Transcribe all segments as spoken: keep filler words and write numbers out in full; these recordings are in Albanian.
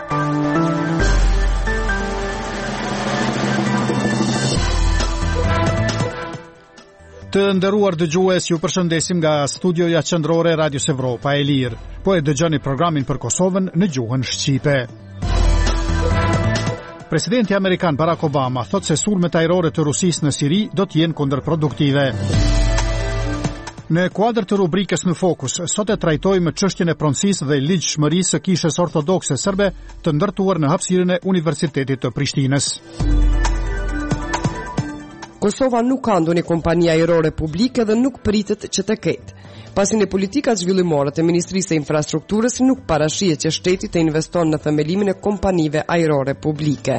Të nderuar dëgjues, ju përshëndesim nga studioja qendrore e Radios Evropa e Lirë. Po e dëgjoni programin për Kosovën në gjuhën shqipe. Presidenti amerikan Barack Obama thot se sulmet ajrore të Rusisë në Siri do të jenë kundërproduktive. Në kuadër të rubrikës Në Fokus, sot e trajtojmë çështjen e pronësisë dhe ligjshmërisë së kishës ortodokse serbe të ndërtuar në hapësirën e Universitetit të Prishtinës. Kosova nuk ka ndonjë kompani ajrore publike dhe nuk pritet që të ketë. Pasi në politikat zhvillimore të Ministrisë së Infrastrukturës nuk parashihet që shteti të investon në themelimin e kompanive ajrore publike.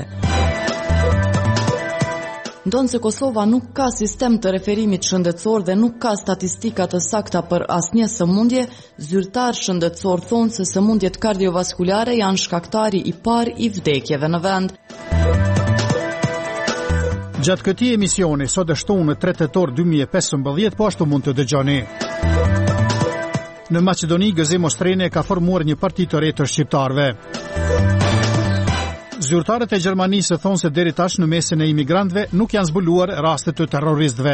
Ndonë se Kosova nuk ka sistem të referimit shëndetësor dhe nuk ka statistika të sakta për asnjë sëmundje, zyrtar shëndetësor thonë se sëmundjet kardiovaskulare janë shkaktari i parë i vdekjeve në vend. Gjatë këtij emisioni, sot është shtunë tre tetor dy mijë e pesëmbëdhjetë, po ashtu mund të dëgjoni. Në Maqedoni, Gëzim Ostreni ka formuar një parti të re të shqiptarëve. Zyrtarët e Gjermanisë thonë se deri tash në mesin e imigrantëve nuk janë zbuluar raste të terroristëve.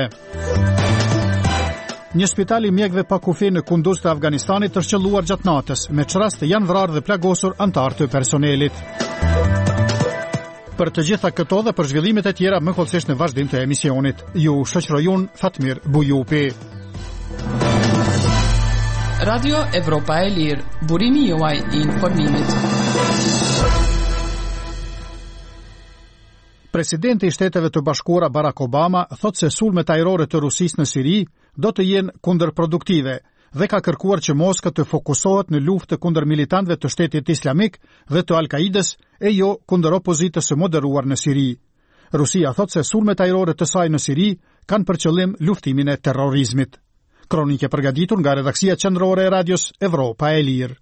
Një spital i mjekëve pa kufi në Kunduz të Afganistanit është qelluar gjatë natës, me çraste janë vrarë dhe plagosur anëtar të personelit. Për të gjitha këto dhe për zhvillimet e tjera më kollësisht në vazhdim të emisionit. Ju shoqëroj unë Fatmir Bujupi. Radio Evropa e Lirë, burimi juaj i informimit. Presidenti i Shteteve të Bashkuara Barack Obama thot se sulmet ajrore të Rusisë në Siri do të jenë kundërproduktive dhe ka kërkuar që Moska të fokusohet në luftë kundër militantëve të Shtetit Islamik dhe të Al-Qaidës e jo kundër opozitës së moderuar në Siri. Rusia thot se sulmet ajrore të saj në Siri kanë për qëllim luftimin e terrorizmit. Kronike përgatitur nga redaksia qendrore e Radios Evropa e Lirë.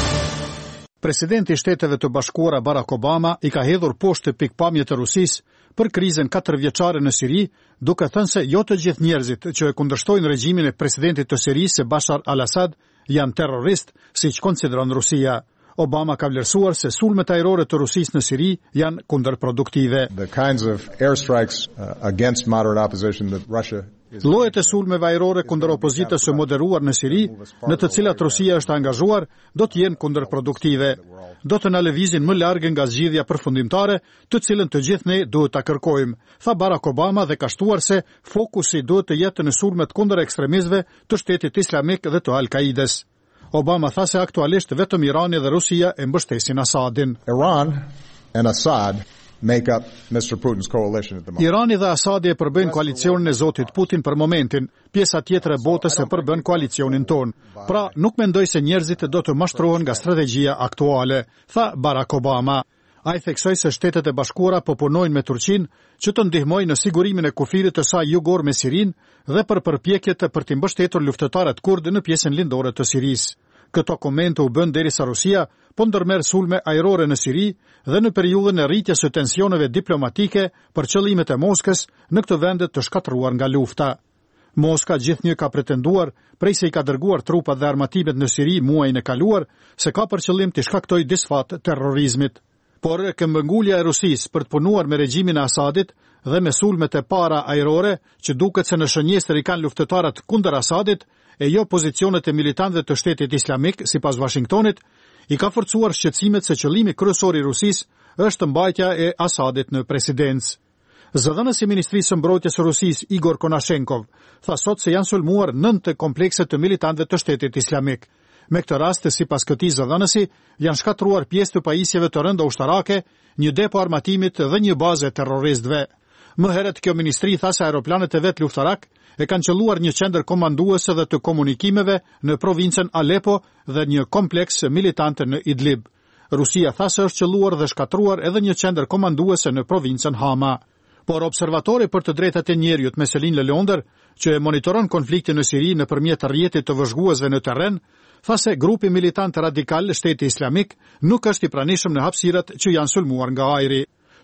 Presidenti i Shteteve të Bashkuara Barack Obama i ka hedhur poshtë pikpamjet e Rusisë për krizën katërvjeçare në Siri, duke thënë se jo të gjithë njerëzit që e kundërshtojnë regjimin e presidentit të Sirisë Bashar al-Assad janë terroristë, siç konsideron Rusia. Obama ka vlerësuar se sulmet ajrore të Rusisë në Siri janë kundërproduktive. The kinds of airstrikes uh, against moderate opposition that Russia Llojet e sulmeve ajrore kundër opozitës së moderuar në Siri, në të cilat Rusia është angazhuar, do të jenë kundërproduktive. Do të na lëvizin më larg nga zgjidhja përfundimtare, të cilën të gjithë ne duhet ta kërkojmë, tha Barack Obama dhe ka shtuar se fokusi duhet të jetë në sulmet kundër ekstremistëve të Shtetit Islamik dhe të Al-Qaidës. Obama tha se aktualisht vetëm Irani dhe Rusia e mbështesin Asadin. Iran and Assad make up Mister Putin's coalition at the moment. Irani dhe Asadi e përbën koalicionin e Zotit Putin për momentin, pjesa tjetër e botës e përbën koalicionin ton. Pra, nuk mendoj se njerëzit do të mashtrohen nga strategjia aktuale, tha Barack Obama. Ai theksoi se Shtetet e Bashkuara po punojnë me Turqinë që të ndihmojnë në sigurimin e kufirit të saj jugor me Sirin dhe për përpjekjet për të mbështetur luftëtarët kurdë në pjesën lindore të Sirisë. Këto komente u bën derisa Rusia po ndërmerr sulme ajrore në Siri dhe në periudhën e rritjes së tensioneve diplomatike për qëllimet e Moskës në këtë vend të shkatëruar nga lufta. Moska gjithnjë ka pretenduar, prej se i ka dërguar trupat dhe armatimet në Siri muajin e kaluar, se ka për qëllim të shkaktojë disfat terrorizmit. Por këmbëngulja e Rusisë për të punuar me regjimin e Asadit dhe me sulmet e para ajrore, që duket se në shënjestër i kanë luftëtarët kundër Asadit, e jo pozicionet e militantëve të Shtetit Islamik, sipas Washingtonit, i ka forcuar shqetësimet se qëllimi kryesor i Rusisë është mbajtja e Asadit në presidencë. Zëdhënësi i Ministrisë së Mbrojtjes së Rusisë Igor Konashenkov tha sot se janë sulmuar nëntë komplekse të militantëve të Shtetit Islamik. Me këtë rast, sipas këtij zëdhënësi, janë shkatruar pjesë të pajisjeve të rënda ushtarake, një depo armatimit dhe një bazë terroristëve. Më herët kjo ministri tha se aeroplanet e vet luftarak e kanë qelluar një qendër komanduese dhe të komunikimeve në provincën Aleppo dhe një kompleks militant në Idlib. Rusia tha se është qelluar dhe shkatruar edhe një qendër komanduese në provincën Hama. Por observatori për të drejtat e njerëzit Meselin Lelonder, që e monitoron konfliktin në Siri nëpërmjet rrjetit të vëzhguesve në terren, tha se grupi militant radikal Shteti Islamik nuk është i pranishëm në hapësirat që janë sulmuar nga ajri.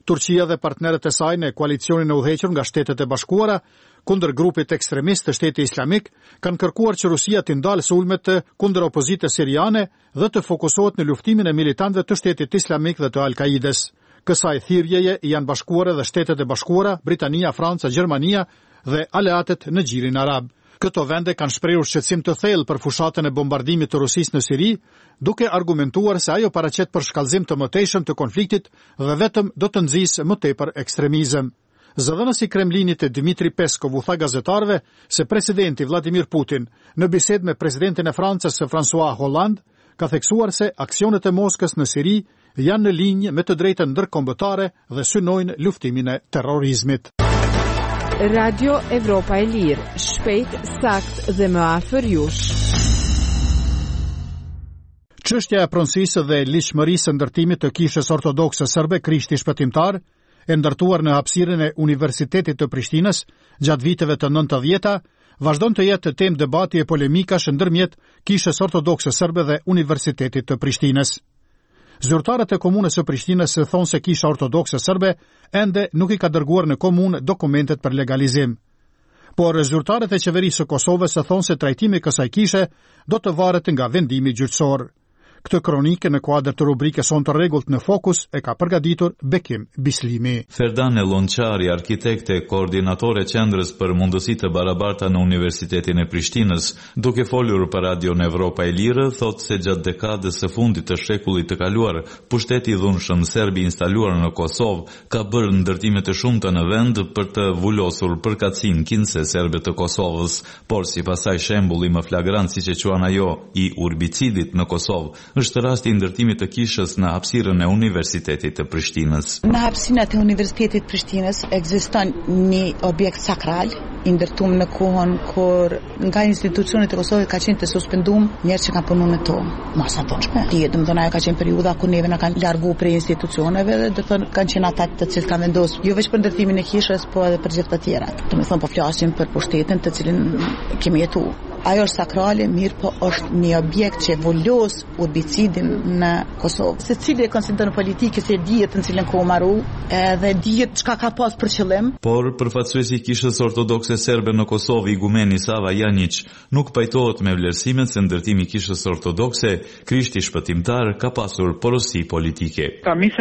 Turqia dhe partnerët e saj në koalicionin e udhëhequr nga Shtetet e Bashkuara kundër grupit ekstremist të Shtetit Islamik kanë kërkuar që Rusia të ndalë sulmet kundër opozitës siriane dhe të fokusohet në luftimin e militantëve të Shtetit Islamik dhe të Al-Kaides. Kësaj thirrjeje janë bashkuar edhe Shtetet e Bashkuara, Britania, Franca, Gjermania dhe aleatët në Gjirin Arab. Këto vende kanë shprehur shqetësim të thellë për fushatën e bombardimit të Rusisë në Siri, duke argumentuar se ajo paraqet për shkallëzim të mëtejshëm të konfliktit dhe vetëm do të nxjisë më tepër ekstremizëm. Zëdhënësi i Kremlinit Dmitri Peskov u tha gazetarëve se presidenti Vladimir Putin, në bisedë me presidentin e Francës François Hollande, ka theksuar se aksionet e Moskës në Siri janë në linjë me të drejtën ndërkombëtare dhe synojnë luftimin e terrorizmit. Radio Evropa e Lirë, shpejt, sakt dhe më afër jush. Çështja e pronësisë dhe ligjshmërisë së ndërtimit të Kishës Ortodokse Serbe Krishti Shpëtimtar, e ndërtuar në hapësirën e Universitetit të Prishtinës gjatë viteve të nëntëdhjeta, vazhdon të jetë temë debati e polemikash ndërmjet Kishës Ortodokse Serbe dhe Universitetit të Prishtinës. Zyrtarët e komunës së Prishtinës thonë se Kisha Ortodokse Serbe ende nuk i ka dërguar në komunë dokumentet për legalizim. Por zyrtarët e qeverisë së Kosovës thonë se trajtimi i kësaj kishe do të varet nga vendimi gjyqësor. Këtë kronike në kuadër të rubrikës Son të rregullt në Fokus e ka përgatitur Bekim Bislimi. Ferdane Lonçari, arkitekte, koordinatore qendrës për mundësitë të barabarta në Universitetin e Prishtinës, duke folur për Radio Evropa e Lirë, thotë se gjatë dekadës së fundit të shekullit të kaluar, pushteti i dhunshëm serb i instaluar në Kosovë ka bërë ndërtime të shumta në vend për të vulosur përkatësinë kinse serbe të Kosovës, por sipas saj shembulli më flagrant siç e quan ajo i urbicidit në Kosovë është rasti i ndërtimit të kishës në hapësirën e Universitetit të Prishtinës. Në hapësirën e Universitetit të Prishtinës ekziston një objekt sakral i ndërtuar në kohën kur nga institucionet e Kosovës ka qenë të suspenduar njerëz që kanë punuar në to. Mos sa tonshme. Ti do të thonë ajo ka qenë periudha kur neve na kanë larguar prej institucioneve dhe do të thonë kanë qenë ata të cilët kanë vendosur jo vetëm për ndërtimin e kishës, por edhe për gjithë të tjerat. Do të thonë po flasim për pushtetin të cilin kemi jetuar. Ajo është sakrale, mirë po është një objekt që volos urbicidin në Kosovë. Se cili e konsideron politikë se dihet në cilën kohë marru, edhe dihet çka ka pas për qëllim. Por përfaqësuesi i Kishës Ortodokse Serbe në Kosovë, igumeni Sava Janić, nuk pajtohet me vlerësimet se ndërtimi i Kishës Ortodokse Krishti Shpëtimtar ka pasur porosi politike.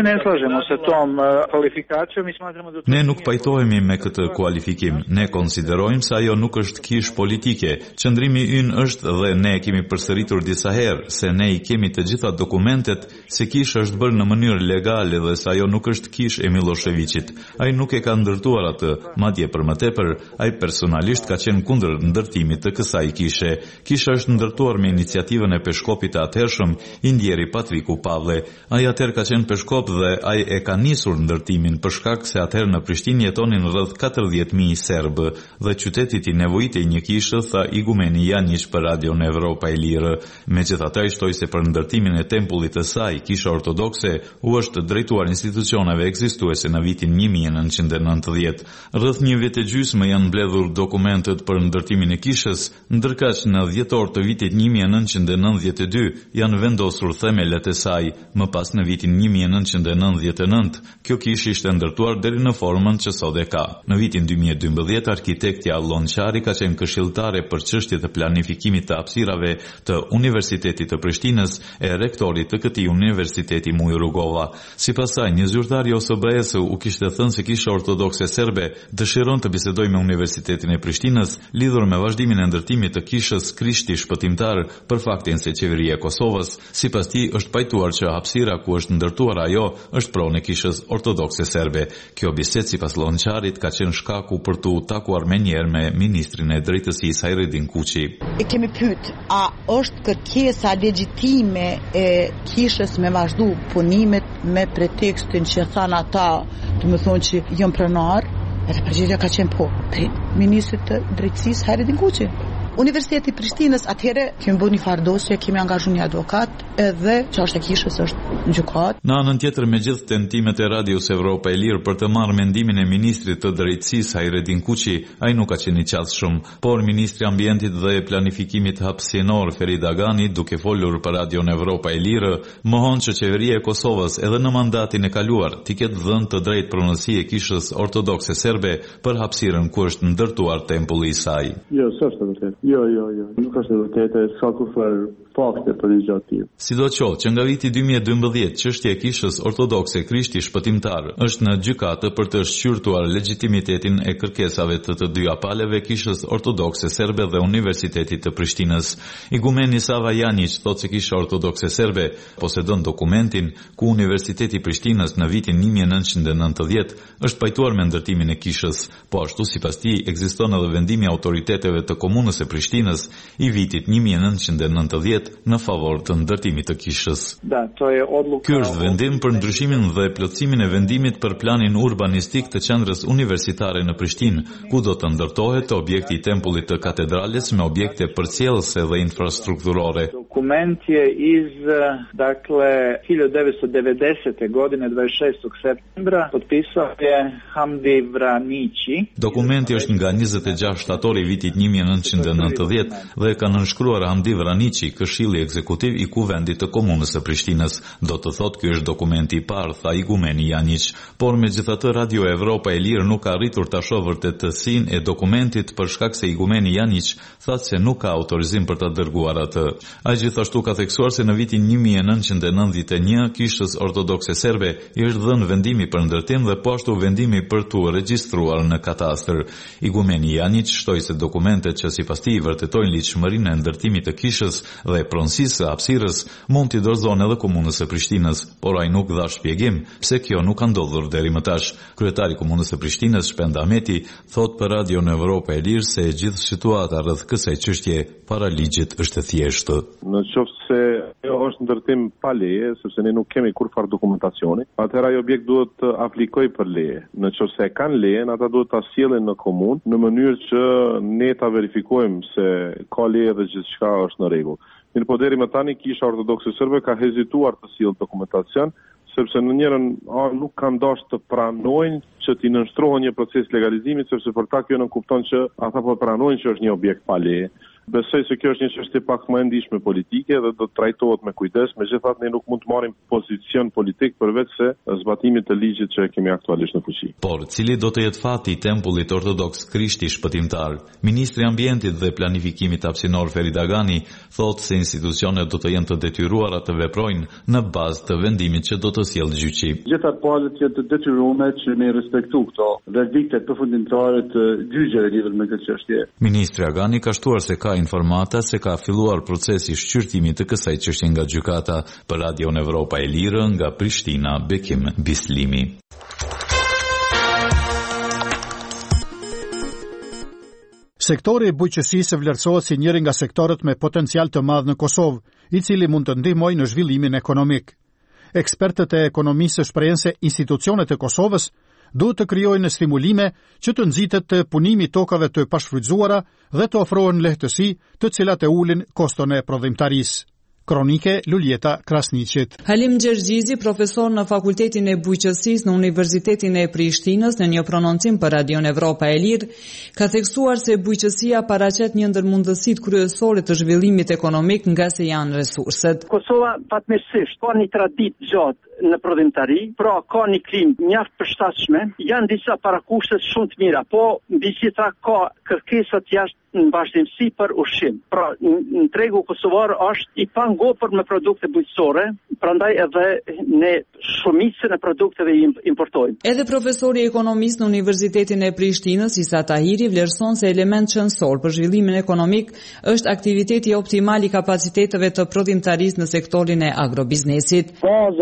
Ne nuk pajtohemi me këtë kualifikim. Ne konsiderojmë se ajo nuk është kishë politike. Qëndrimi ynë është dhe ne kemi përsëritur disa herë se ne i kemi të gjitha dokumentet se kisha është bërë në mënyrë legale dhe se ajo nuk është kishë e Miloševićit. Ai nuk e ka ndërtuar atë, madje për më tepër, ai personalisht ka qenë kundër ndërtimit të kësaj kishe. Kisha është ndërtuar me iniciativën e peshkopit të atëhershëm, Indjeri Patriku Pavle. Ai atëherë ka qenë peshkop dhe ai e ka nisur ndërtimin për shkak se atëherë në Prishtinë jetonin rreth katërdhjetë mijë serbë dhe qyteti i nevojitej një kishë, tha igumeni Janić për Radio Evropa e Lirë. Megjithatë, ai shtoi se për ndërtimin e tempullit të saj, Kisha Ortodokse u është drejtuar institucioneve ekzistuese në vitin një mijë e nëntëqind e nëntëdhjetë. Rreth një vjet e gjysmë janë mbledhur dokumentet për ndërtimin e kishës, ndërkaq në dhjetor të vitit një mijë e nëntëqind e nëntëdhjetë e dy janë vendosur themelet e saj. Më pas në vitin një mijë e nëntëqind e nëntëdhjetë e nëntë, kjo kishë ishte ndërtuar deri në formën që sot e ka. Në vitin dy mijë e dymbëdhjetë, arkitektja Lonçari ka qenë këshilltare për çështjet të planifikimit të hapësirave të Universitetit të Prishtinës e rektorit të këtij universiteti Muj Rugova. Sipas saj, një zyrtar i O S B E-s u kishte thënë se Kisha Ortodokse Serbe dëshiron të bisedojë me Universitetin e Prishtinës lidhur me vazhdimin e ndërtimit të kishës Krishti Shpëtimtar për faktin se qeveria e Kosovës, sipas tij, është pajtuar që hapësira ku është ndërtuar ajo është pronë e Kishës Ortodokse Serbe. Kjo bisedë sipas Lonçarit ka qenë shkaku për të takuar më njëherë me ministrin e drejtësisë Hajredin Kuçi. E kemi pyet, a është kërkesa legjitime e kishës me vazhdu punimet me pretekstin që thanë ata, të më thonë që jënë pronar, edhe përgjigja ka qenë po, për ministrit të drejtësisë Hajredin Kuçi. Universiteti i Prishtinës atëherë kemi bërë një fardosje, kemi angazhuar një advokat edhe çështja e kishës është gjykat. Në anën tjetër, me gjithë tentimet e Radios Evropa e Lirë për të marrë mendimin e ministrit të drejtësisë Hayreddin Kuçi, ai nuk ka qenë i qasshëm, por ministri i ambientit dhe planifikimit hapësinor Ferid Agani, duke folur për Radion Evropa e Lirë, mohon që qeveria e Kosovës edhe në mandatin e kaluar t'i ketë dhënë të drejtë pronësi e kishës ortodokse serbe për hapësirën ku është ndërtuar tempulli i saj. Jo, s'është e vërtetë. Jo, jo, jo, nuk është e vërtetë, s'ka kufër fakte për një gjatë tillë. Sidoqoftë, që nga viti dy mijë e dymbëdhjetë çështja e kishës ortodokse Krishti shpëtimtar është në gjykatë për të shqyrtuar legitimitetin e kërkesave të të dy apaleve kishës ortodokse serbe dhe Universitetit të Prishtinës. Igumeni Sava Janjić thotë se kisha ortodokse serbe posedon dokumentin ku Universiteti i Prishtinës në vitin një mijë e nëntëqind e nëntëdhjetë është pajtuar me ndërtimin e kishës, po ashtu sipas tij ekziston edhe vendimi i autoriteteve të komunës e Prishtinës i vitit një mijë e nëntëqind e nëntëdhjetë në favor të ndërtimit të kishës. Da, to je odluka. Ky është vendim për ndryshimin dhe plotësimin e vendimit për planin urbanistik të qendrës universitare në Prishtinë, ku do të ndërtohet objekti i tempullit të katedrales me objekte përcjellëse dhe infrastrukturore. Dokument je iz, dakle, hiljadu devetsto devedesete godine dvadeset e šestog septembra potpisao je Hamdi Vranići. Dokumenti është nga njëzet e gjashtë shtatori vitit një mijë e nëntëqind e nëntëdhjetë dhe ka nënshkruar Hamdi Vranići, Këshilli ekzekutiv i Kuvendit të Komunës së Prishtinës. Do të thotë ky është dokumenti i parë, tha igumeni Janjić, por megjithatë Radio Evropa e Lirë nuk ka arritur ta shohë vërtetësinë e dokumentit për shkak se igumeni Janjić thotë se nuk ka autorizim për ta dërguar atë. Ai gjithashtu ka theksuar se në vitin një mijë e nëntëqind e nëntëdhjetë e një kishës ortodokse serbe i është dhënë vendimi për ndërtim dhe po ashtu vendimi për tu regjistruar në katastër. Igumeni Janjić shtoi se dokumentet që sipas tij vërtetojnë ligjshmërinë e ndërtimit të kishës dhe pronësisë së hapësirës mund t'i dorëzohen edhe komunës së Prishtinës, por ai nuk dha shpjegim pse kjo nuk ka ndodhur deri më tash. Kryetari i komunës së Prishtinës, Shpend Ahmeti, thot për Radion Evropa e Lirë se gjithë situata rreth kësaj çështje para ligjit është e thjeshtë. Në qoftë se ajo është ndërtim pa leje, sepse ne nuk kemi kurfar dokumentacioni, atëherë ai objekt duhet të aplikojë për leje. Në qoftë se kanë lejen, ata duhet ta sjellin në komunë në mënyrë që ne ta verifikojmë se ka leje dhe gjithçka është në rregull. Mirë po deri më tani kisha ortodokse serbe ka hezituar të sjellë dokumentacion, sepse në njërin anë nuk kanë dashur të pranojnë që t'i nënshtrohen një proces legalizimi, sepse për ta kjo nënkupton që ata po pranojnë që është një objekt pa leje. Besoj se kjo është një çështje pak më e ndihshme politike dhe do të trajtohet me kujdes, megjithatë ne nuk mund të marrim pozicion politik përveç se zbatimit të ligjit që kemi aktualisht në fuqi. Por cili do të jetë fati i tempullit ortodoks Krishti shpëtimtar? Ministri i Ambientit dhe Planifikimit hapësinor Ferid Agani thotë se institucionet do të jenë të detyruara të veprojnë në bazë të vendimit që do të sjellë gjyqi. Gjithë ato palët janë të detyruara që ne respektojmë këto verdiktet përfundimtare të gjyqeve lidhur me këtë çështje. Ministri Agani ka shtuar se ka informata se ka filluar procesi shqyrtimit të kësaj çështje nga gjykata. Për Radion Evropa e Lirë nga Prishtina, Bekim Bislimi. Sektori i bujqësisë vlerësohet si njëri nga sektorët me potencial të madh në Kosovë, i cili mund të ndihmojë në zhvillimin ekonomik. Ekspertët e ekonomisë shprehin se institucionet e Kosovës duhet të krijojnë stimulime që të nxitet të punimi tokave të pashfrytzuara dhe të ofrohen lehtësi të cilat e ulin koston e prodhimtarisë. Kronike Luljeta Krasniqit. Halim Gjergjizi, profesor në Fakultetin e Bujqësisë në Universitetin e Prishtinës, në një prononcim për Radion Evropa e Lirë, ka theksuar se bujqësia paraqet një ndër mundësitë kryesore të zhvillimit ekonomik nga se janë resurset. Kosova fatmirësisht ka një traditë gjatë në prodhimtari, pra ka një klimë mjaft përshtatshme, janë disa parakushte shumë të mira, po mbi gjitha ka kërkesat jashtë në vazhdimsi për ushqim. Pra në tregu kosovar është i pangopur me produkte bujqësore, prandaj edhe ne shumicën e produkteve importojmë. Edhe profesori ekonomist në Universitetin e Prishtinës, Isa Tahiri, vlerëson se element qëndësor për zhvillimin ekonomik është aktiviteti optimal i kapaciteteve të prodhimtarisë në sektorin e agrobiznesit. Baza e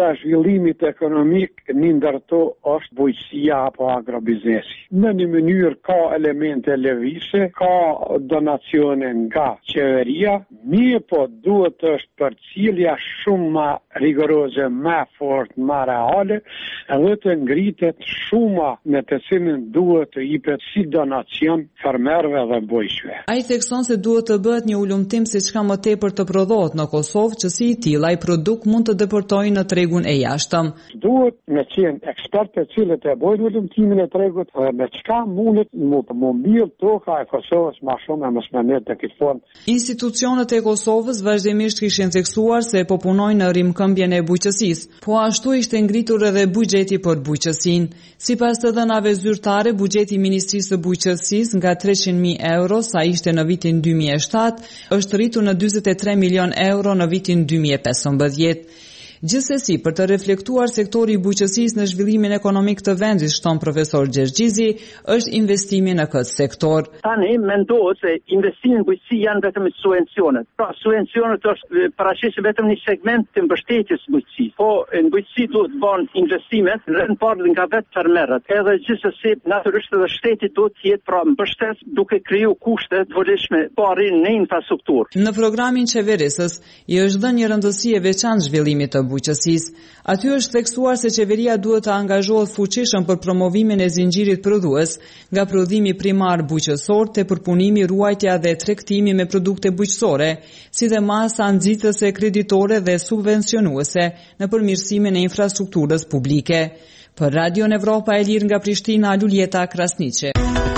rregullimit ekonomik një ndërto është bujqësia apo agrobiznesi. Në një mënyrë ka elemente lëvizje, ka donacione nga qeveria, mirë po duhet është përcjellja shumë më rigoroze, më fort, më reale, edhe të ngritet shuma në të cilin duhet të jepet si donacion fermerëve dhe bujqëve. Ai thekson se duhet të bëhet një ulumtim se çka më tepër të prodhohet në Kosovë, që si i tillë ai produkt mund të deportojë në tregun e jashtëm. Duhet me qenë ekspertë të cilët e bojnë ulumtimin e tregut dhe me çka mundet mu të mbil toka e Kosovës më shumë e mos më net të këtë formë. Institucionet e Kosovës vazhdimisht kishin theksuar se po punojnë në rimkëmbjen e bujqësisë, po ashtu ishte ngritur edhe buxheti për bujqësinë. Sipas të dhënave zyrtare, buxheti i Ministrisë së Bujqësisë nga treqind mijë euro sa ishte në vitin dy mijë e shtatë është rritur në dyzet e tre milion euro në vitin dy mijë e pesëmbëdhjetë. Gjithsesi, për të reflektuar sektori i bujqësisë në zhvillimin ekonomik të vendit, shton profesor Gjergjizi, është investimi në këtë sektor. Tani mendohet se investimi në bujqësi janë vetëm subvencionet. Pra, subvencionet është paraqisë vetëm një segment të mbështetjes së bujqësisë. Po në bujqësi duhet të bëhen investimet në rreth parë nga vetë fermerët. Edhe gjithsesi, natyrisht edhe shteti duhet të jetë pra mbështet duke kriju kushte të volishme po arrin në infrastrukturë. Në programin qeverisës i është dhënë një rëndësi e veçantë zhvillimit të bujqësisë. Aty është theksuar se qeveria duhet të angazhohet fuqishëm për promovimin e zinxhirit prodhues, nga prodhimi primar bujqësor te përpunimi, ruajtja dhe tregtimi me produkte bujqësore, si dhe masa nxitëse kreditore dhe subvencionuese në përmirësimin e infrastrukturës publike. Për Radion Evropa e Lirë nga Prishtina, Luljeta Krasniqi.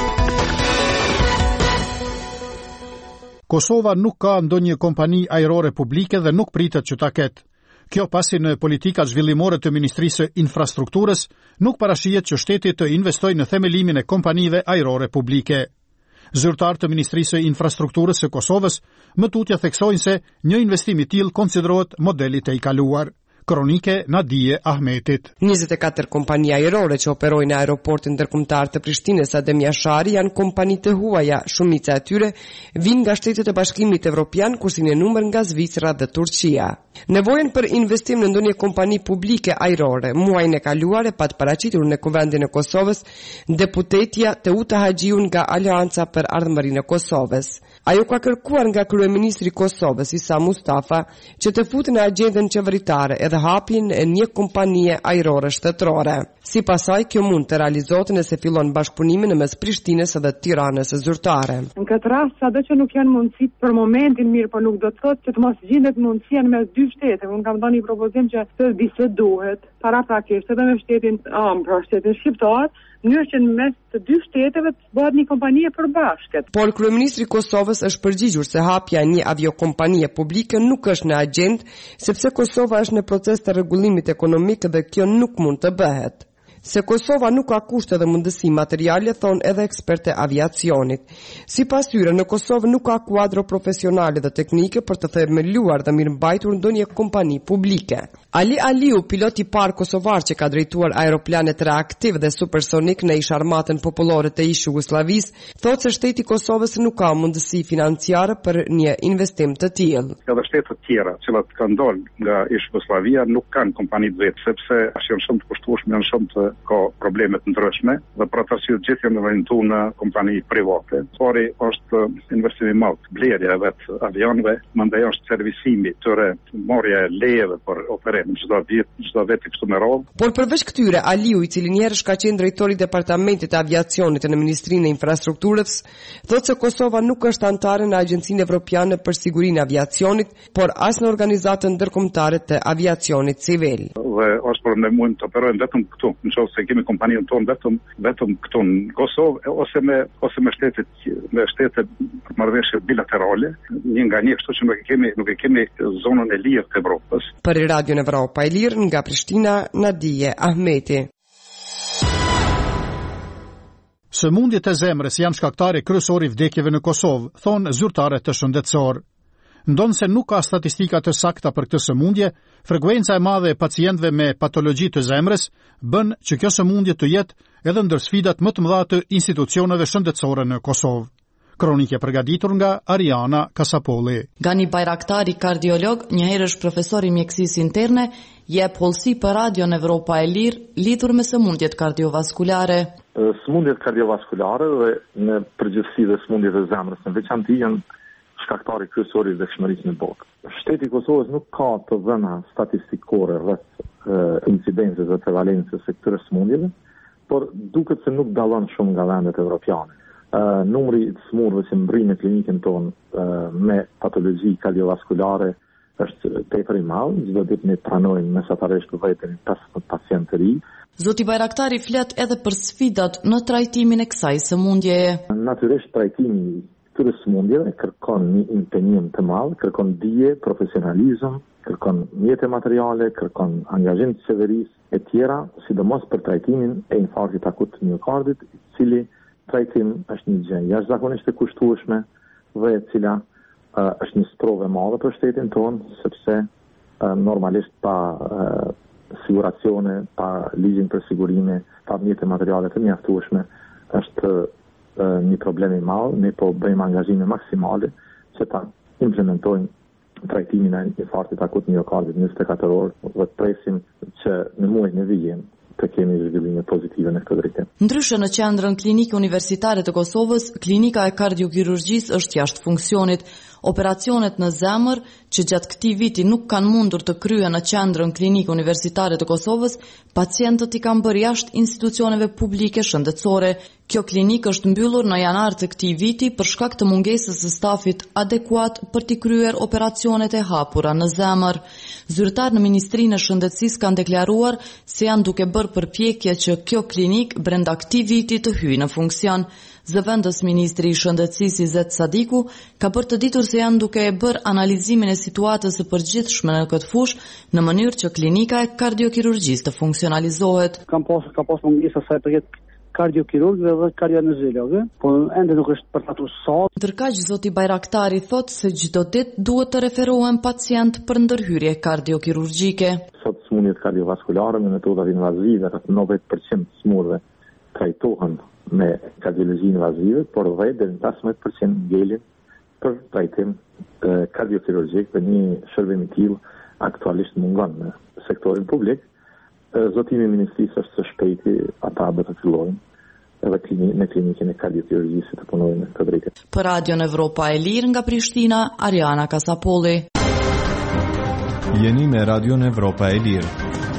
Kosova nuk ka ndonjë kompani ajrore publike dhe nuk pritet që ta ketë. Kjo pasi në politikat zhvillimore të Ministrisë së Infrastrukturës nuk parashihet që shteti të investojë në themelimin e kompanive ajrore publike. Zyrtar të Ministrisë së Infrastrukturës së Kosovës më tutje theksojnë se një investim i tillë konsiderohet modeli i kaluar. Kronike Nadije Ahmetit. njëzet e katër kompani ajrore që operojnë në aeroportin ndërkombëtar të Prishtinës Adem Jashari janë kompani të huaja, shumica e tyre vinë nga Shtetet e Bashkimit Evropian, kurse një numër nga Zvicra dhe Turqia. Nevojën për investim në ndonjë kompani publike ajrore muajin e kaluar e pat paraqitur në Kuvendin e Kosovës deputetja Teuta Haxhiu nga Aleanca për Ardhmërinë e Kosovës. Ajo ka kërkuar nga kryeministri i Kosovës Isa Mustafa që të futet në agjendën qeveritare edhe hapjen e një kompanie ajrore shtetërore. Sipas saj, kjo mund të realizohet nëse fillon bashkëpunimi në mes Prishtinës dhe Tiranës së zyrtare. Në këtë rast, sado që nuk janë mundësi për momentin mirë, por nuk do të thotë që të mos gjendet mundësia në mes dy shteteve. Unë kam dhënë një propozim që të bisedohet paraprakisht edhe me shtetin am, pra shtetin shqiptar, mënyrë që në mes të dy shteteve të bëhet një kompani e përbashkët. Por kryeministri i Kosovës është përgjigjur se hapja e një aviokompanie publike nuk është në agjendë, sepse Kosova është në proces të rregullimit ekonomik dhe kjo nuk mund të bëhet. Se Kosova nuk ka kushte dhe mundësi materiale, thonë edhe ekspertë e aviacionit. Sipas tyre, në Kosovë nuk ka kuadro profesionale dhe teknike për të themeluar dhe mirëmbajtur ndonjë kompani publike. Ali Aliu, pilot i parë kosovar që ka drejtuar aeroplanet reaktiv dhe supersonik në ish armatën popullore të ish Jugosllavisë, thotë se shteti i Kosovës nuk ka mundësi financiare për një investim të tillë. Edhe shtetet të tjera, që kanë dalë nga ish Jugosllavia, nuk kanë kompani të vetë, sepse janë shumë të kushtueshme, janë shumë të ka probleme të ndryshme dhe për të arsye gjithë janë orientuar në kompani private. Pari është investimi i madh, blerja e vet avionëve, mandej është servisimi tyre, marrja e lejeve për operim çdo vit, çdo vit kështu me radhë. Por përveç këtyre, Aliu, i cili një herë ka qenë drejtori i departamentit të aviacionit në Ministrinë e Infrastrukturës, thotë se Kosova nuk është anëtare në Agjencinë Evropiane për Sigurinë e Aviacionit, por as në organizatën ndërkombëtare të aviacionit civil. Dhe është problemuar të operojnë vetëm këtu, nëse kemi kompaninë tonë vetëm vetëm këtu në Kosovë ose me ose me shtetet me shtete për marrëveshje bilaterale, një nga një, kështu që nuk e kemi nuk e kemi zonën e lirë të Evropës. Për Radion Evropa e Lirë nga Prishtina, Nadije Ahmeti. Sëmundjet e zemrës janë shkaktari kryesor i vdekjeve në Kosovë, thonë zyrtarët të shëndetësor. Ndonë se nuk ka statistika të sakta për këtë sëmundje, frekuenca e madhe e pacientëve me patologji të zemrës bën që kjo sëmundje të jetë edhe ndër sfidat më të mëdha të institucioneve shëndetësore në Kosovë. Kronikë e përgatitur nga Ariana Kasapolli. Gani Bajraktari, kardiolog, njëherë është profesor i mjekësisë interne, jep hollësi për Radion Evropa e Lirë lidhur me sëmundjet kardiovaskulare. Sëmundjet kardiovaskulare dhe në përgjithësi dhe sëmundjet e zemrës në veçantë janë shkaktari kryesor i vdekshmërisë në botë. Shteti i Kosovës nuk ka të dhëna statistikore rreth incidencës dhe prevalencës së këtyre sëmundjeve, por duket se nuk dallon shumë nga vendet evropiane. Uh, numri i smurëve që mbrin në klinikën tonë uh, me patologji kardiovaskulare është tepër i madh. Çdo ditë ne pranojmë mesatarisht vetëm pesëdhjetë pacientë të ri. Zoti Bajraktari flet edhe për sfidat në trajtimin e kësaj sëmundjeje. Natyrisht trajtimi këtyre sëmundjeve kërkon një impenjim të madh, kërkon dije, profesionalizëm, kërkon mjete materiale, kërkon angazhim të qeverisë e tjera, sidomos për trajtimin e infarktit akut të miokardit, i cili trajtim është një gjë jashtëzakonisht e kushtueshme dhe e cila uh, është një sprovë e madhe për shtetin tonë, sepse uh, normalisht pa uh, siguracione, pa ligjin për sigurime, pa mjete materiale të mjaftueshme, është uh, një problem i madh. Ne po bëjmë angazhime maksimale që ta implementojmë trajtimin e infarktit akut miokardit njëzet e katër orë dhe presim që në muajin e vijim të kemi zhvillime pozitive në këtë drejtim. Ndryshe në qendrën klinike universitare të Kosovës, klinika e kardiokirurgjisë është jashtë funksionit. Operacionet në zemër që gjatë këtij viti nuk kanë mundur të kryen në qendrën klinike universitare të Kosovës, pacientët i kanë bërë jashtë institucioneve publike shëndetësore. Kjo klinikë është mbyllur në janar të këtij viti për shkak të mungesës së stafit adekuat për t'i kryer operacionet e hapura në zemër. Zyrtar në Ministrinë e Shëndetësisë kanë deklaruar se janë duke bërë përpjekje që kjo klinikë brenda këtij viti të hyjë në funksion. Zëvendës Ministri i Shëndetësisë Izet Sadiku ka bërë të ditur se janë duke e bërë analizimin e situatës së përgjithshme në këtë fushë në mënyrë që klinika e kardiokirurgjisë të funksionalizohet. Kam pas ka pas mungesa sa i përket kardiokirurgëve dhe kardioanesteziologëve, por ende nuk është përfatuar sot. Ndërkaq zoti Bajraktari thotë se çdo ditë duhet të referohen pacient për ndërhyrje kardiokirurgjike. Sot sëmundjet kardiovaskulare me metoda invazive, rreth nëntëdhjetë përqind smurëve trajtohen me kardiologji invazive, por dhe deri në pesëmbëdhjetë përqind ngelin për trajtim kardiokirurgjik dhe një shërbim i tillë aktualisht mungon në sektorin publik. Zotimi i Ministrisë është së shpejti ata do të fillojnë edhe klinik, në klinikën e kardiokirurgjisë të punojnë në këtë drejtim. Për Radion Evropa e Lirë nga Prishtina, Ariana Kasapolli. Jeni me Radion Evropa e Lirë.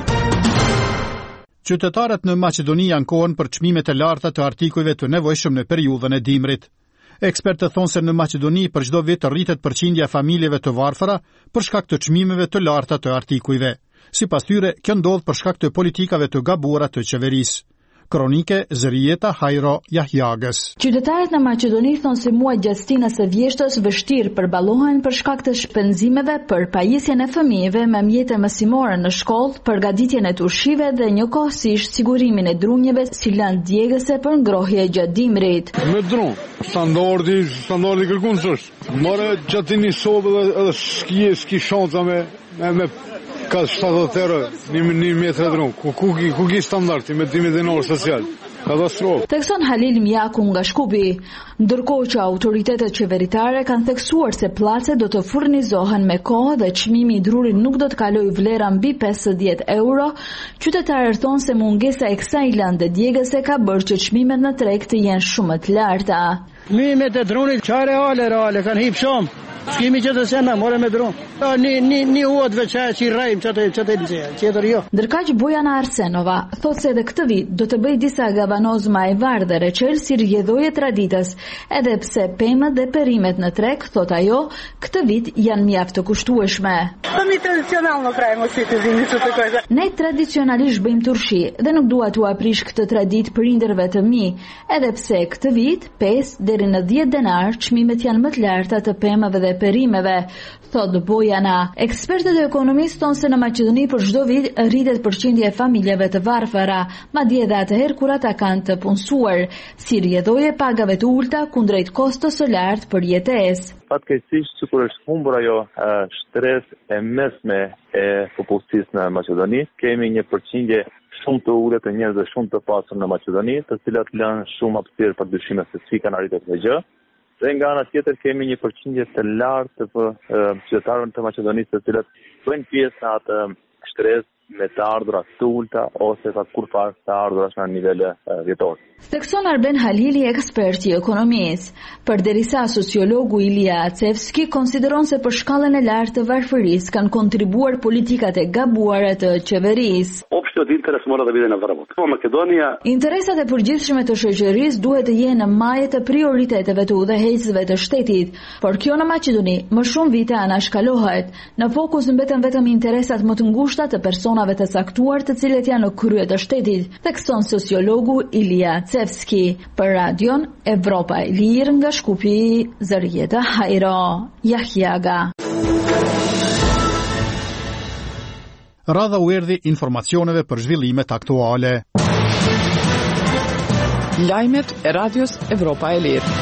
Qytetarët në Maqedoni ankohen për çmimet e larta të artikujve të nevojshëm në periudhën e dimrit. Ekspertët thonë se në Maqedoni për çdo vit rritet përqindja e familjeve të varfëra për shkak të çmimeve të larta të artikujve. Sipas tyre, kjo ndodh për shkak të politikave të gabuara të qeverisë. Kronike Zërieta Hajro Jahjagës. Qytetarët në Maqedoni thonë se muajt gjatësinës së vjeshtës vështirë përballohen për shkak të shpenzimeve për pajisjen e fëmijëve me mjete mësimore në shkollë, përgatitjen e turshive dhe njëkohësisht sigurimin e drunjeve si lëndë djegëse për ngrohje gjatë dimrit. Me drun, standardi, standardi kërkues është. More gjatini sobë edhe ski ski shanca me me, me ka shtatëdhjetë euro një, një metër dron. Ku ku ku ki standardi me dimit dinor social. Katastrofë. Thekson Halil Mjaku nga Shkupi, ndërkohë që autoritetet qeveritare kanë theksuar se placet do të furnizohen me kohë dhe çmimi i drurit nuk do të kalojë vlera mbi pesëdhjetë euro, qytetarët thonë se mungesa e kësaj lëndë djegëse ka bërë që çmimet në treg të jenë shumë të larta. Çmimet e dronit çfarë reale reale kanë hip shumë. Skemi që të sena, more me dron. Një, një, një uat veçaj që i rajmë që të, që të ilëzia, qëtër jo. Ndërkaq Bojana Arsenova thot se edhe këtë vit do të bëj disa gavanozma e varë dhe reqel si rjedhoje traditës, edhe pse pemët dhe perimet në treg, thot ajo, këtë vit janë mjaft të kushtueshme. Mi tradicionalno pravimo svi të zimi që të kojë. Ne tradicionalisht bëjmë turshi dhe nuk dua t'u aprish këtë tradit prindërve të mi, edhe pse këtë vit pesë deri në dhjetë denar çmimet janë më të larta të pemëve dhe perimeve, thot Bojana. Ekspertët e ekonomisë thonë se në Maqedoni për çdo vit rritet përqindja e familjeve të varfëra, madje edhe atëherë kur ata kanë të punësuar, si rrjedhoje pagave të ulta kundrejt kostos së lartë për jetesë. Fatkeqësisht sikur është humbur ajo shtres e mesme e popullsisë në Maqedoni, kemi një përqindje shumë të ulët të njerëzve shumë të pasur në Maqedoni, të cilat lënë shumë hapësirë për dyshime se si kanë arritur këtë gjë. Dhe nga ana tjetër kemi një përqindje të lartë të qytetarëve të Maqedonisë të cilët bëjnë pjesë në atë shtresë me të ardhurat të ulta ose ka kur pas të ardhurat në nivel vjetor. Thekson Arben Halili, ekspert i ekonomisë, përderisa sociologu Ilia Acevski konsideron se për shkallën e lartë të varfërisë kanë kontribuar politikat e gabuara të qeverisë. Interesat e përgjithshme të shoqërisë duhet të jenë në maje të prioriteteve të udhëheqësve të shtetit, por kjo në Maqedoni më shumë vite anashkalohet. Në fokus mbeten vetëm interesat më të ngushta të personave të caktuar të cilët janë në krye të shtetit, thekson sociologu Ilia Acevski për radion Evropa e Lirë nga Shkupi, Zërjeta Hajro, Jahjaga. Radha u erdhi informacioneve për zhvillimet aktuale. Lajmet e radios Evropa e Lirë.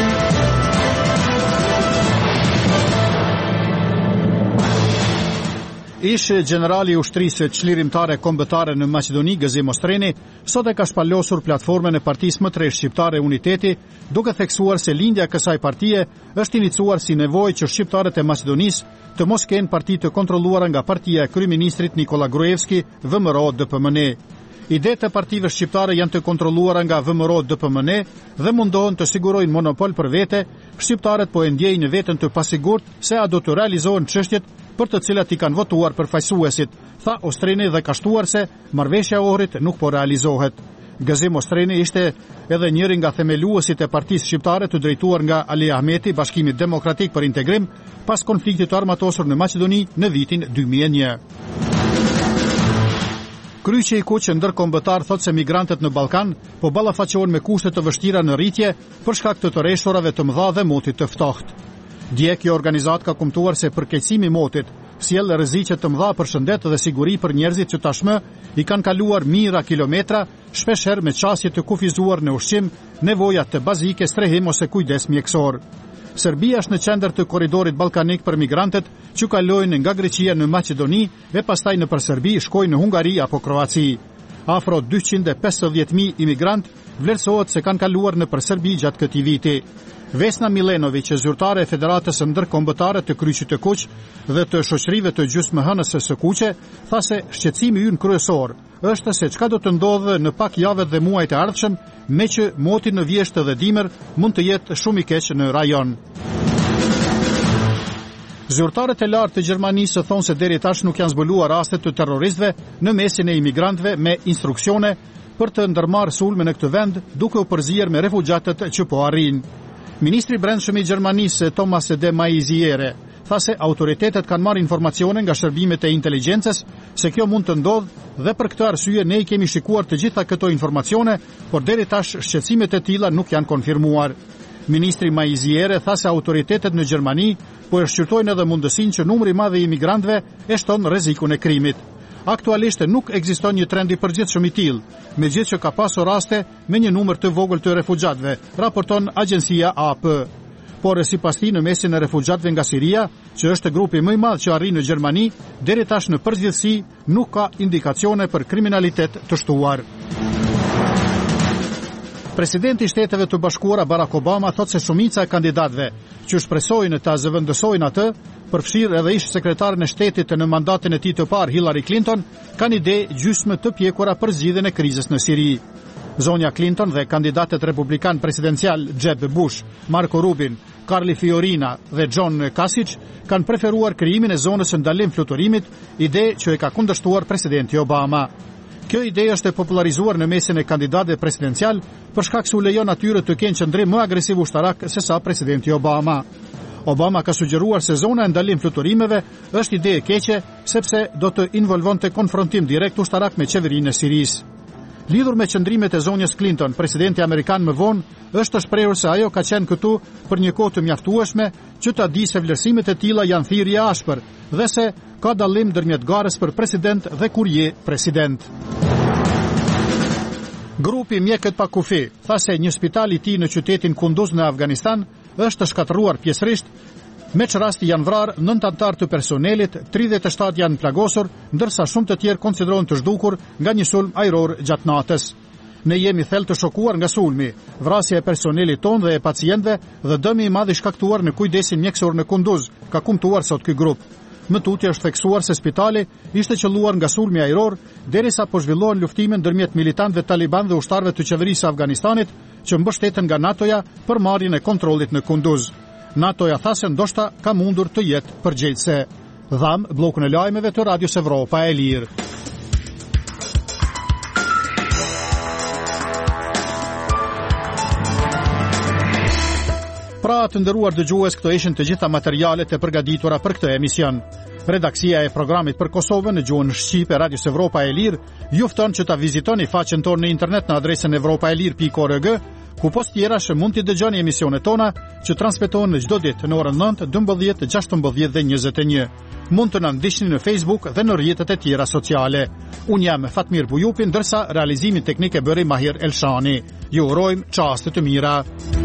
Ish generali i ushtrisë çlirimtare kombëtare në Maqedoni, Gëzim Ostreni, sot e ka shpalosur platformën e partisë më të re shqiptare Uniteti, duke theksuar se lindja e kësaj partie është iniciuar si nevojë që shqiptarët e Maqedonisë të mos kenë parti të kontrolluara nga partia e kryeministrit Nikola Gruevski, V M R O D P M N. Idetë e partive shqiptare janë të kontrolluara nga V M R O D P M N dhe mundohen të sigurojnë monopol për vete. Shqiptarët po e ndjejnë veten të pasigurt se a do të realizohen çështjet për të cilat i kanë votuar përfaqësuesit, tha Ostreni dhe ka shtuar se marrëveshja e Ohrit nuk po realizohet. Gëzim Ostreni ishte edhe njëri nga themeluesit e partisë shqiptare të drejtuar nga Ali Ahmeti, Bashkimi Demokratik për Integrim, pas konfliktit të armatosur në Maqedoni në vitin dy mijë e një. Kryqi i kuq ndërkombëtar thot se migrantët në Ballkan po ballafaqohen me kushte të vështira në rritje për shkak të tërreshturave të mëdha dhe motit të ftohtë. Dje kjo organizat ka kumtuar se përkeqësimi i motit sjell rreziqe të mëdha për shëndet dhe siguri për njerëzit që tashmë i kanë kaluar mijëra kilometra, shpeshherë me qasje të kufizuar në ushqim, nevoja të bazike, strehim ose kujdes mjekësor. Serbia është në qendër të korridorit ballkanik për migrantët që kalojnë nga Greqia në Maqedoni dhe pastaj nëpër Serbi shkojnë në Hungari apo Kroaci. Afro dyqind e pesëdhjetë mijë imigrant vlerësohet se kanë kaluar nëpër Serbi gjatë këtij viti. Vesna Milenović, zyrtare e Federatës Ndërkombëtare të Kryqit të Kuq dhe të shoqërive të gjysmëhënëse së kuqe, tha se shqetësimi ynë kryesor është se çka do të ndodhë në pak javët dhe muajt e ardhshëm, me që moti në vjeshtë dhe dimër mund të jetë shumë i keq në rajon. Zyrtarët e lartë të Gjermanisë thonë se deri tash nuk janë zbuluar raste të terroristëve në mesin e imigrantëve me instruksione për të ndërmarrë sulme në këtë vend, duke u përzier me refugjatët që po arrin. Ministri i Brendshëm i Gjermanisë, Thomas de Maizière, tha se autoritetet kanë marrë informacione nga shërbimet e inteligjencës se kjo mund të ndodhë dhe për këtë arsye ne i kemi shikuar të gjitha këto informacione, por deri tash shqetësimet e tilla nuk janë konfirmuar. Ministri Maizière tha se autoritetet në Gjermani po e shqyrtojnë edhe mundësinë që numri i madh i imigrantëve e shton rrezikun e krimit. Aktualisht nuk ekziston një trend i përgjithshëm i tillë, megjithëse ka pasur raste me një numër të vogël të refugjatëve, raporton agjencia A P. Por sipas tij në mesin e refugjatëve nga Siria, që është grupi më i madh që arrin në Gjermani, deri tash në përgjithësi nuk ka indikacione për kriminalitet të shtuar. Presidenti i Shteteve të Bashkuara Barack Obama thot se shumica e kandidatëve që shpresojnë të zëvendësojnë atë, përfshirë edhe ish sekretaren e shtetit në mandatin e tij të parë Hillary Clinton, kanë ide gjysmë të pjekura për zgjidhjen e krizës në Siri. Zonja Clinton dhe kandidatët republikan presidencial Jeb Bush, Marco Rubin, Carly Fiorina dhe John Kasich kanë preferuar krijimin e zonës së ndalim fluturimit, ide që e ka kundërshtuar presidenti Obama. Kjo ide është e popularizuar në mesin e kandidatëve presidencial për shkak se u lejon atyre të kenë qëndrim më agresiv ushtarak se sa presidenti Obama. Obama ka sugjeruar se zona e ndalim fluturimeve është ide e keqe sepse do të involvonte konfrontim direkt ushtarak me qeverinë e Sirisë. Lidhur me qëndrimet e zonjës Clinton, presidenti amerikan më vonë është të shprehur se ajo ka qenë këtu për një kohë të mjaftueshme që ta di se vlerësimet e tilla janë thirrje ashpër dhe se ka dallim ndërmjet garës për president dhe kur je president. Grupi Mjekët pa kufi tha se një spital i tij në qytetin Kunduz në Afganistan është shkatëruar pjesërisht, me që rasti janë vrarë nëntë anëtar të personelit, tridhjetë e shtatë janë plagosur, ndërsa shumë të tjerë konsiderohen të zhdukur nga një sulm ajror gjatë natës. Ne jemi thellë të shokuar nga sulmi, vrasja e personelit tonë dhe e pacientëve dhe dëmi i madh i shkaktuar në kujdesin mjekësor në Kunduz, ka kumtuar sot ky grup. Më tutje është theksuar se spitali ishte qelluar nga sulmi ajror derisa po zhvillohen luftime ndërmjet militantëve taliban dhe ushtarëve të qeverisë së Afganistanit që mbështeten nga NATO-ja për marrjen e kontrollit në Kunduz. NATO-ja tha se ndoshta ka mundur të jetë përgjegjëse. Dham bllokun e lajmeve të Radios Evropa e Lirë. Pra të nderuar dëgjues, këto ishin të gjitha materialet e përgatitura për këtë emision. Redaksia e programit për Kosovën në gjuhën shqipe Radios Evropa e Lirë ju fton që ta vizitoni faqen tonë në internet në adresën evropaelir pikë org, ku post tjera që mund t'i dëgjoni emisionet tona që transmetohen në çdo ditë në orën nëntë, dymbëdhjetë, gjashtëmbëdhjetë dhe njëzet e një. Mund të na ndiqni në Facebook dhe në rrjetet e tjera sociale. Unë jam Fatmir Bujupi, ndërsa realizimin teknik e bëri Mahir Elshani. Ju urojmë çaste të mira.